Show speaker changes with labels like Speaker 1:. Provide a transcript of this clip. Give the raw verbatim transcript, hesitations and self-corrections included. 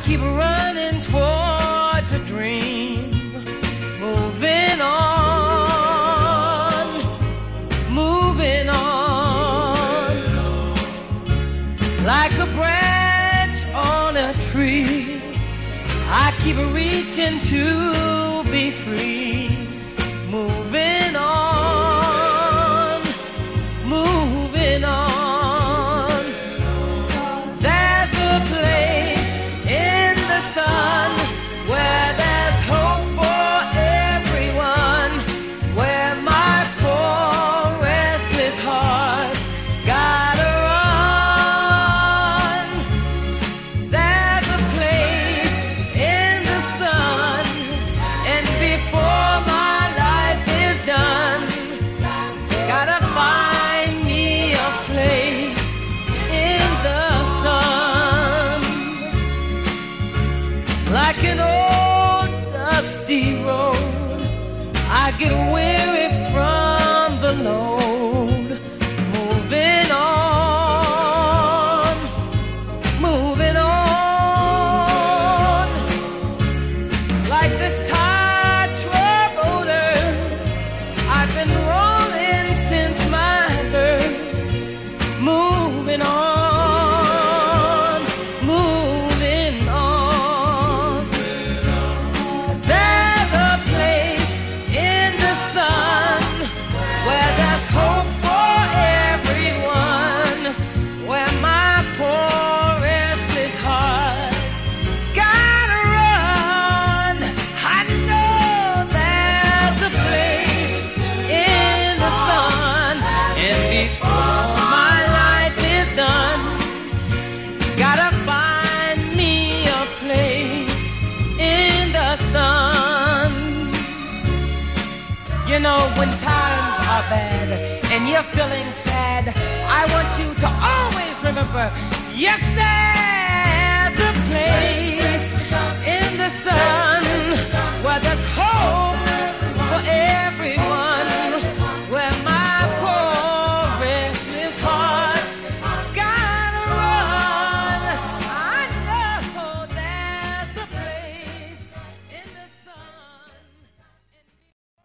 Speaker 1: keep running towards a dream, moving on, moving on, like a branch on a tree. I keep reaching to be free, moving on, moving on. There's a place in the sun where there's hope for everyone, where my poor restless heart gotta run. There's a place in the sun, and before my life is done, gotta find me a place in the sun. Like an old dusty road, I get weary from the load, moving on, moving on. Like this tired troubadour, I've been rolling since my birth, moving on, moving on. There's a place in the sun where there's hope for everyone, where my poor restless heart's gotta run. I know there's a place in the sun, and before my life is done, gotta find me a place in the sun. You know, when times are bad and you're feeling sad, I want you to always remember, yes, there's a place in the sun.